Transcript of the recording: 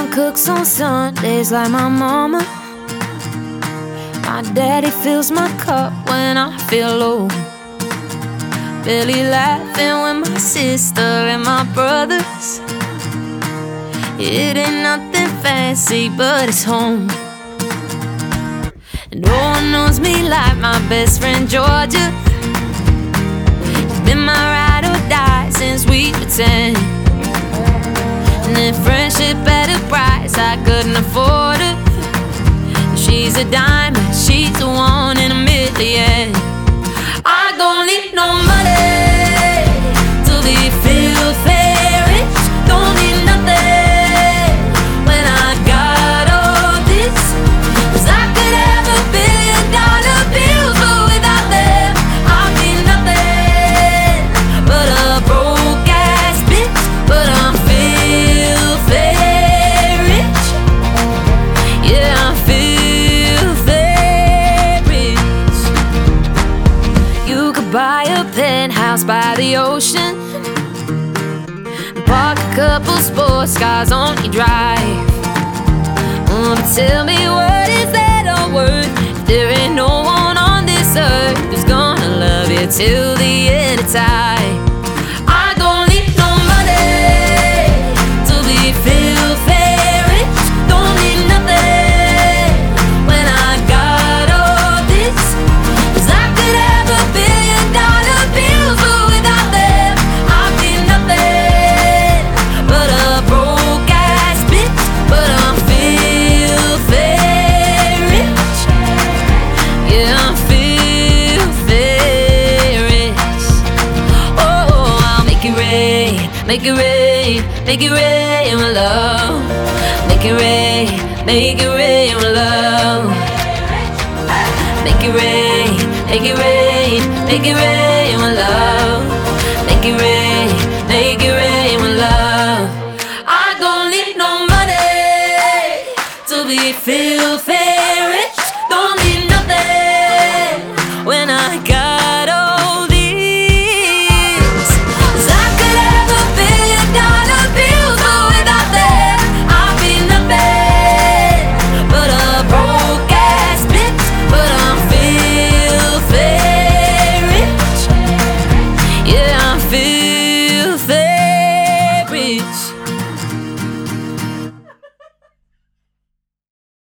Mom cooks on Sundays like my mama. My daddy fills my cup when I feel low. Barely laughing with my sister and my brothers. It ain't nothing fancy, but it's home. And no one knows me like my best friend Georgia. It's been my ride or die since we were 10. And then friendship at a price I couldn't afford her. She's a diamond, she's the one in a million. I don't need no money to be filthy rich. Don't need nothing when I got all this. 'Cause I could have $1 billion bills, but without them I'd be nothing but a broke ass bitch. But I'm filthy rich. Yeah, I'm filthy rich. You could buy a penthouse by the ocean, park a couple sports cars on your drive. But tell me, what is that all worth if there ain't no one on this earth who's gonna love you till the end of time? I don't need no money to be filthy rich. Don't need nothing when I got all this. 'Cause I could have $1 billion bills, but without them I'd be nothing but a broke ass bitch. But I'm filthy rich. Yeah, I'm filthy rich. Oh, I'll make it rain, make it rain, make it rain with love. Make it rain, make it rain with love. Make it rain, make it rain, make it rain with love. Make it rain, make it rain with love. I don't need no money to be filthy